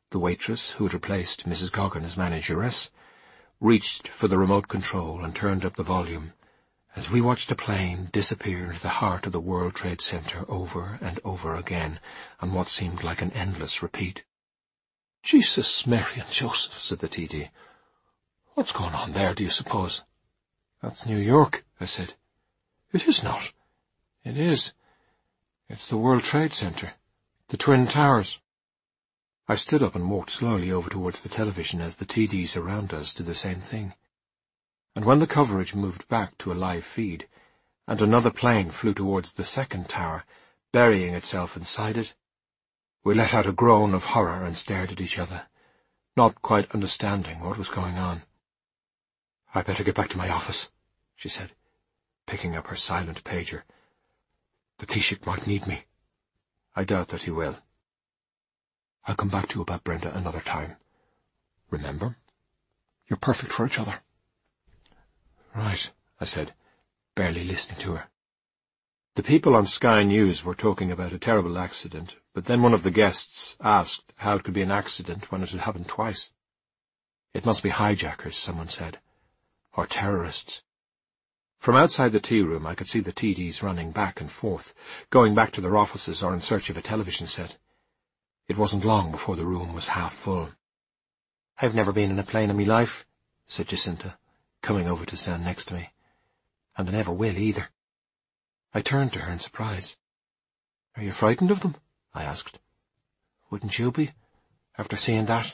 The waitress, who had replaced Missus Goggin as manageress, reached for the remote control and turned up the volume as we watched a plane disappear into the heart of the World Trade Center over and over again on what seemed like an endless repeat. "Jesus, Mary and Joseph," said the T D. "What's going on there, do you suppose?" "That's New York," I said. "It is not." "It is. It's the World Trade Center. The Twin Towers." I stood up and walked slowly over towards the television as the T Ds around us did the same thing. And when the coverage moved back to a live feed, and another plane flew towards the second tower, burying itself inside it, we let out a groan of horror and stared at each other, not quite understanding what was going on. "I'd better get back to my office," she said, picking up her silent pager. "The Taoiseach might need me." "I doubt that he will. I'll come back to you about Brenda another time. Remember, you're perfect for each other." "Right," I said, barely listening to her. The people on Sky News were talking about a terrible accident, but then one of the guests asked how it could be an accident when it had happened twice. "It must be hijackers," someone said, "or terrorists." From outside the tea room I could see the T Ds running back and forth, going back to their offices or in search of a television set. It wasn't long before the room was half full. "I've never been in a plane in me life," said Jacinta, coming over to stand next to me. "And I never will either." I turned to her in surprise. "Are you frightened of them?" I asked. "Wouldn't you be, after seeing that?"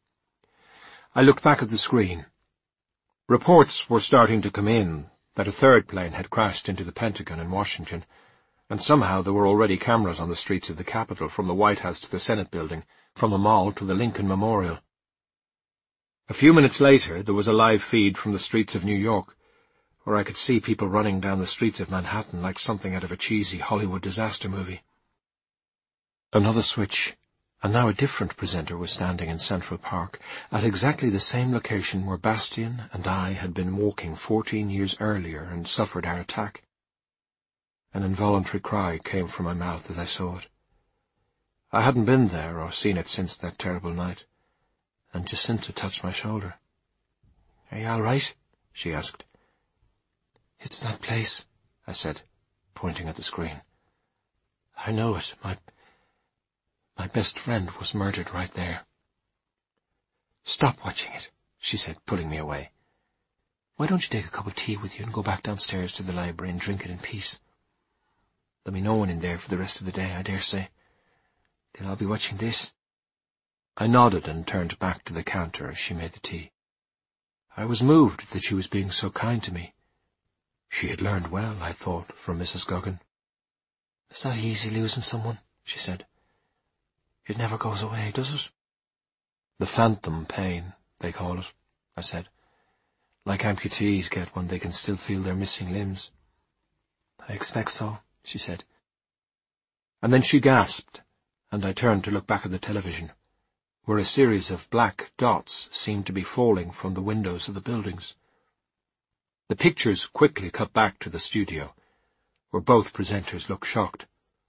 I looked back at the screen. Reports were starting to come in that a third plane had crashed into the Pentagon in Washington, and somehow there were already cameras on the streets of the Capitol, from the White House to the Senate building, from the Mall to the Lincoln Memorial. A few minutes later there was a live feed from the streets of New York, where I could see people running down the streets of Manhattan like something out of a cheesy Hollywood disaster movie. Another switch, and now a different presenter was standing in Central Park, at exactly the same location where Bastian and I had been walking fourteen years earlier and suffered our attack. An involuntary cry came from my mouth as I saw it. I hadn't been there or seen it since that terrible night, and Jacinta touched my shoulder. "Are you all right?" she asked. "It's that place," I said, pointing at the screen. "I know it. My, my best friend was murdered right there." "Stop watching it," she said, pulling me away. "Why don't you take a cup of tea with you and go back downstairs to the library and drink it in peace? There'll be no one in there for the rest of the day, I dare say. They'll all be watching this." I nodded and turned back to the counter as she made the tea. I was moved that she was being so kind to me. She had learned well, I thought, from Missus Goggin. "It's not easy losing someone," she said. "It never goes away, does it?" "The phantom pain, they call it," I said. "Like amputees get when they can still feel their missing limbs." "I expect so," she said. And then she gasped, and I turned to look back at the television, where a series of black dots seemed to be falling from the windows of the buildings. The pictures quickly cut back to the studio, where both presenters looked shocked.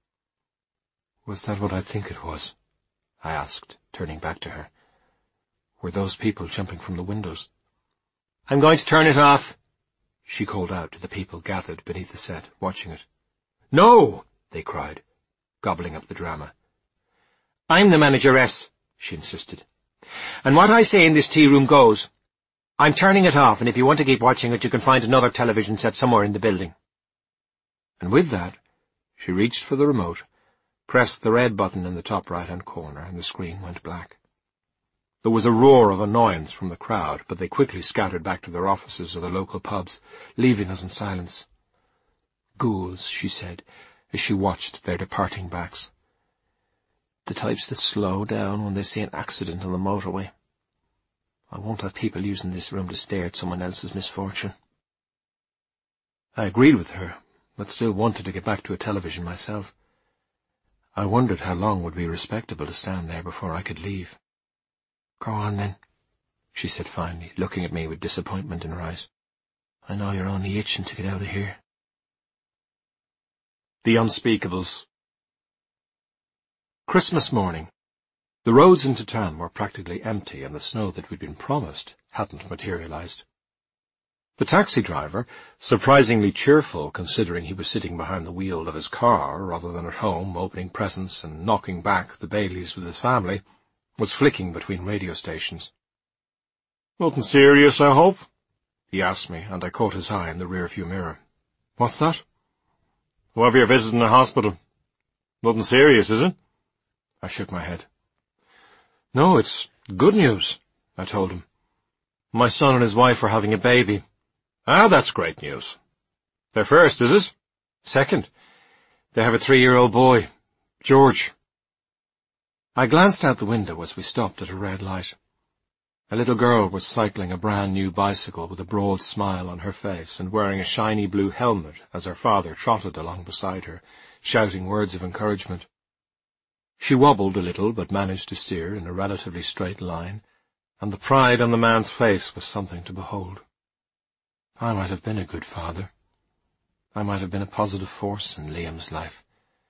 "Was that what I think it was?" I asked, turning back to her. "Were those people jumping from the windows?" "I'm going to turn it off," she called out to the people gathered beneath the set, watching it. "No!" they cried, gobbling up the drama. "I'm the manageress," she insisted. "And what I say in this tea room goes. I'm turning it off, and if you want to keep watching it, you can find another television set somewhere in the building." And with that, she reached for the remote, pressed the red button in the top right-hand corner, and the screen went black. There was a roar of annoyance from the crowd, but they quickly scattered back to their offices or the local pubs, leaving us in silence. "Ghouls," she said, as she watched their departing backs. "The types that slow down when they see an accident on the motorway. I won't have people using this room to stare at someone else's misfortune." I agreed with her, but still wanted to get back to a television myself. I wondered how long would be respectable to stand there before I could leave. "Go on, then," she said finally, looking at me with disappointment in her eyes. "I know you're only itching to get out of here." The Unspeakables. Christmas morning. The roads into town were practically empty, and the snow that we'd been promised hadn't materialized. The taxi driver, surprisingly cheerful considering he was sitting behind the wheel of his car rather than at home opening presents and knocking back the Baileys with his family, was flicking between radio stations. "Nothing serious, I hope?" he asked me, and I caught his eye in the rear-view mirror. "What's that?" "Whoever you're visiting in the hospital. Nothing serious, is it?" I shook my head. "No, it's good news," I told him. "My son and his wife are having a baby." "Ah, that's great news. Their first, is it?" "Second. They have a three-year-old boy, George." I glanced out the window as we stopped at a red light. A little girl was cycling a brand-new bicycle with a broad smile on her face and wearing a shiny blue helmet as her father trotted along beside her, shouting words of encouragement. She wobbled a little, but managed to steer in a relatively straight line, and the pride on the man's face was something to behold. I might have been a good father. I might have been a positive force in Liam's life.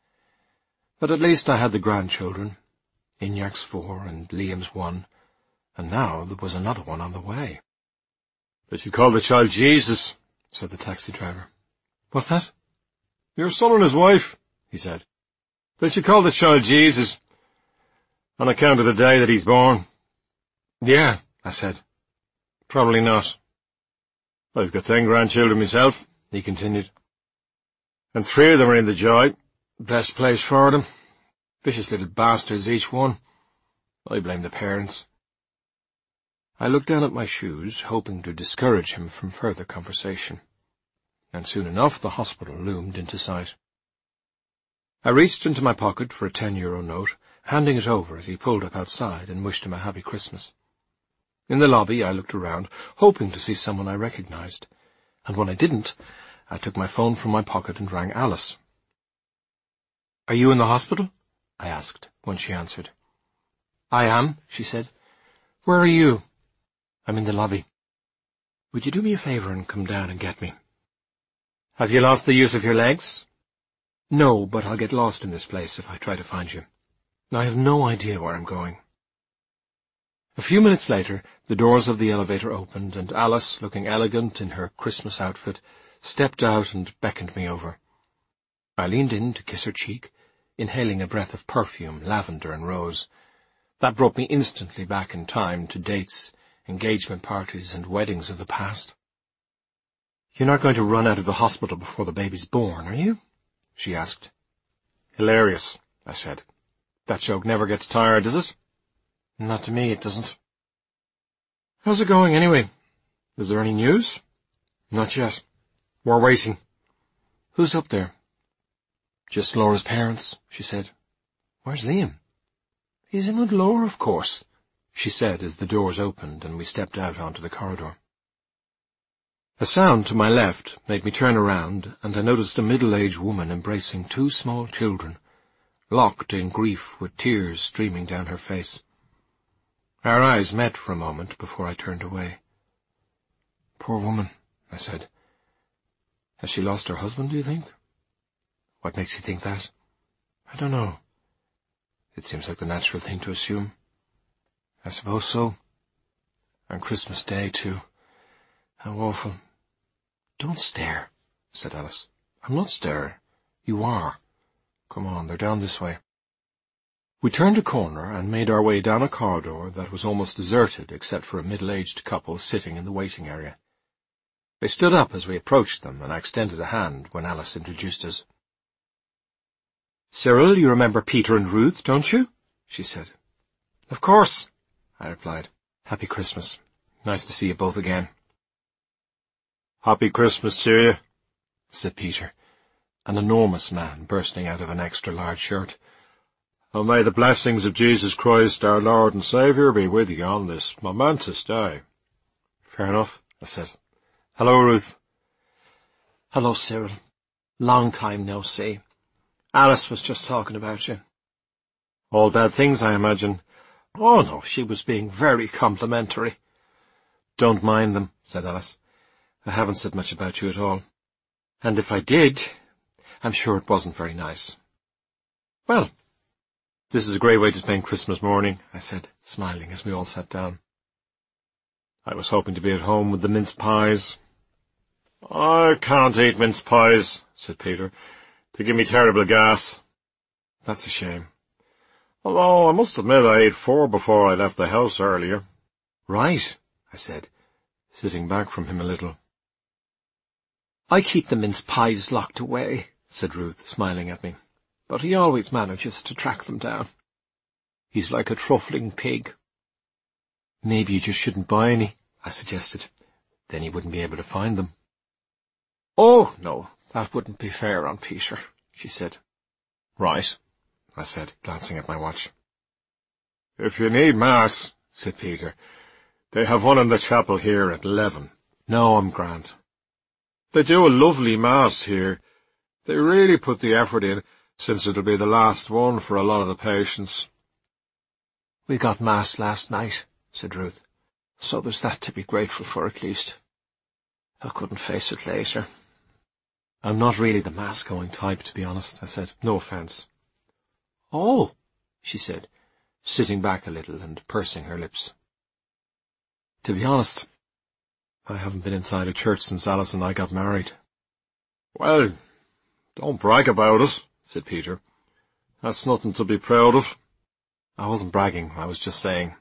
But at least I had the grandchildren, Inyak's four and Liam's one, and now there was another one on the way. "They should call the child Jesus," said the taxi driver. "What's that?" "Your son and his wife," he said. "They should call the child Jesus, on account of the day that he's born." "Yeah," I said. "Probably not. I've got ten grandchildren myself," he continued, "and three of them are in the Joy. Best place for them. Vicious little bastards, each one. I blame the parents." I looked down at my shoes, hoping to discourage him from further conversation, and soon enough the hospital loomed into sight. I reached into my pocket for a ten-euro note, handing it over as he pulled up outside and wished him a happy Christmas. In the lobby I looked around, hoping to see someone I recognized, and when I didn't, I took my phone from my pocket and rang Alice. "Are you in the hospital?" I asked, when she answered. "I am," she said. "Where are you?" "I'm in the lobby." "Would you do me a favour and come down and get me?" "Have you lost the use of your legs?" "No, but I'll get lost in this place if I try to find you. I have no idea where I'm going." A few minutes later, the doors of the elevator opened, and Alice, looking elegant in her Christmas outfit, stepped out and beckoned me over. I leaned in to kiss her cheek, inhaling a breath of perfume, lavender and rose. That brought me instantly back in time to dates, engagement parties, and weddings of the past. "You're not going to run out of the hospital before the baby's born, are you?" she asked. "Hilarious," I said. "That joke never gets tired, does it?" "Not to me, it doesn't." "How's it going, anyway? Is there any news?" "Not yet. We're waiting." "Who's up there?" "Just Laura's parents," she said. "Where's Liam?" "He's in with Laura, of course," she said as the doors opened and we stepped out onto the corridor. A sound to my left made me turn around, and I noticed a middle-aged woman embracing two small children, locked in grief with tears streaming down her face. Our eyes met for a moment before I turned away. "Poor woman," I said. "Has she lost her husband, do you think?" "What makes you think that?" "I don't know. It seems like the natural thing to assume." "I suppose so. On Christmas Day, too. How awful." "Don't stare," said Alice. "I'm not staring. You are. Come on, they're down this way." We turned a corner and made our way down a corridor that was almost deserted except for a middle-aged couple sitting in the waiting area. They stood up as we approached them, and I extended a hand when Alice introduced us. "Cyril, you remember Peter and Ruth, don't you?" she said. "Of course," I replied. "Happy Christmas. Nice to see you both again." "Happy Christmas to you," said Peter, an enormous man bursting out of an extra-large shirt. "And may the blessings of Jesus Christ, our Lord and Saviour, be with you on this momentous day." "Fair enough," I said. "Hello, Ruth." "Hello, Cyril. Long time no see. Alice was just talking about you." "All bad things, I imagine." "Oh, no, she was being very complimentary." "Don't mind them," said Alice. "I haven't said much about you at all. And if I did, I'm sure it wasn't very nice." "Well, "This is a great way to spend Christmas morning," I said, smiling as we all sat down. "I was hoping to be at home with the mince pies." "I can't eat mince pies," said Peter. "They give me terrible gas." "That's a shame." "Although I must admit I ate four before I left the house earlier." "Right," I said, sitting back from him a little. "I keep the mince pies locked away," said Ruth, smiling at me, "but he always manages to track them down. He's like a truffling pig." "Maybe you just shouldn't buy any," I suggested. "Then he wouldn't be able to find them." "Oh, no, that wouldn't be fair on Peter," she said. "Right," I said, glancing at my watch. "If you need Mass," said Peter, "they have one in the chapel here at eleven. "No, I'm grand." "They do a lovely Mass here. They really put the effort in, since it'll be the last one for a lot of the patients." "We got Mass last night," said Ruth, "so there's that to be grateful for at least. I couldn't face it later." "I'm not really the Mass-going type, to be honest," I said. "No offence." "Oh," she said, sitting back a little and pursing her lips. "To be honest, I haven't been inside a church since Alice and I got married." "Well, don't brag about it," said Peter. "That's nothing to be proud of." "I wasn't bragging, I was just saying."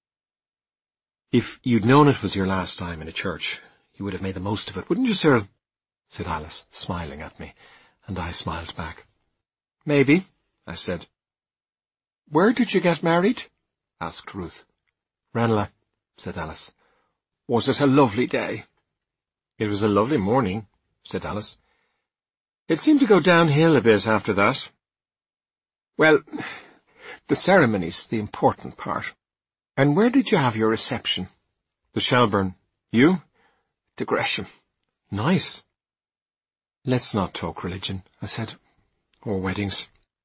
"If you'd known it was your last time in a church, you would have made the most of it, wouldn't you, Cyril?" said Alice, smiling at me, and I smiled back. "Maybe," I said. "Where did you get married?" asked Ruth. "Ranelagh," said Alice. "Was it a lovely day?" "It was a lovely morning," said Alice. "It seemed to go downhill a bit after that." "Well, the ceremony's the important part. And where did you have your reception?" "The Shelburne. You?" "The Gresham." "Nice." "Let's not talk religion," I said, "or weddings."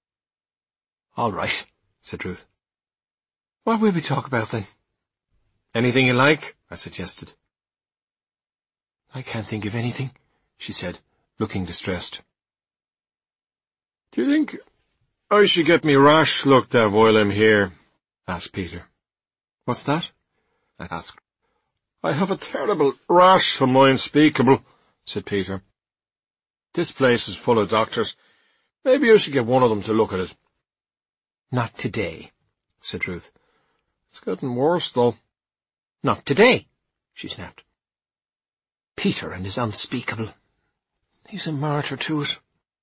"All right," said Ruth. "What will we talk about then?" "Anything you like," I suggested. "I can't think of anything," she said, looking distressed. "Do you think I should get me rash looked at while I'm here?" asked Peter. "What's that?" I asked. "I have a terrible rash on my unspeakable," said Peter. "This place is full of doctors. Maybe I should get one of them to look at it." "Not today," said Ruth. "It's getting worse, though." "Not today," she snapped. "Peter and his unspeakable. He's a martyr to it."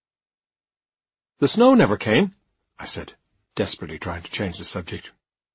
"The snow never came," I said, desperately trying to change the subject.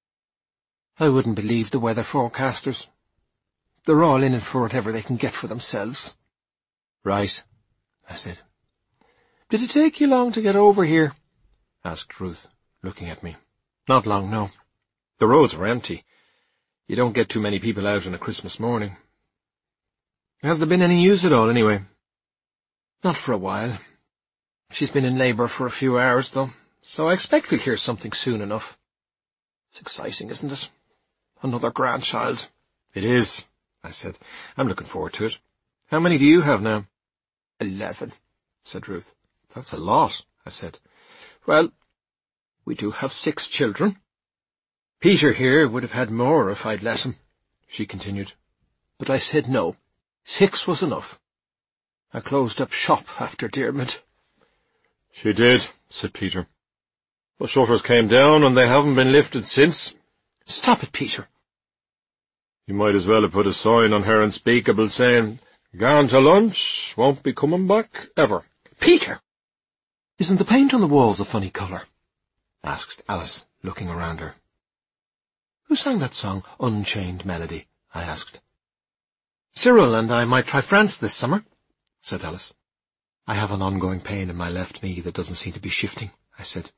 "I wouldn't believe the weather forecasters. They're all in it for whatever they can get for themselves." "Right," I said. "Did it take you long to get over here?" asked Ruth, looking at me. "Not long, no. The roads were empty. You don't get too many people out on a Christmas morning." "Has there been any news at all, anyway?" "Not for a while. She's been in labour for a few hours, though, so I expect we'll hear something soon enough. It's exciting, isn't it? Another grandchild." "It is," I said. "I'm looking forward to it. How many do you have now?" Eleven, said Ruth. "That's a lot," I said. "Well, we do have six children. Peter here would have had more if I'd let him," she continued. "But I said no. Six was enough. I closed up shop after Diarmid." "She did," said Peter. "The shutters came down and they haven't been lifted since." "Stop it, Peter." "You might as well have put a sign on her unspeakable saying, 'Gone to lunch, won't be coming back ever.'" "Peter!" "Isn't the paint on the walls a funny colour?" asked Alice, looking around her. "Who sang that song, Unchained Melody?" I asked. "Cyril and I might try France this summer," said Alice. "I have an ongoing pain in my left knee that doesn't seem to be shifting," I said.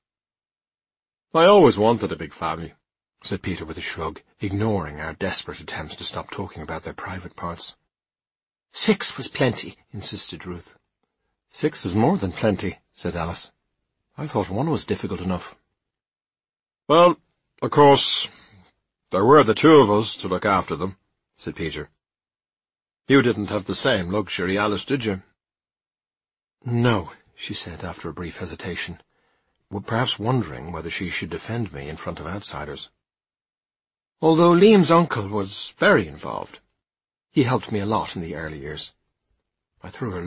"I always wanted a big family," said Peter with a shrug, ignoring our desperate attempts to stop talking about their private parts. "Six was plenty," insisted Ruth. "Six is more than plenty," said Alice. "I thought one was difficult enough." "Well, of course, there were the two of us to look after them," said Peter. "You didn't have the same luxury, Alice, did you?" "No," she said after a brief hesitation. perhaps wondering whether she should defend me in front of outsiders. Although Liam's uncle was very involved, he helped me a lot in the early years. I threw a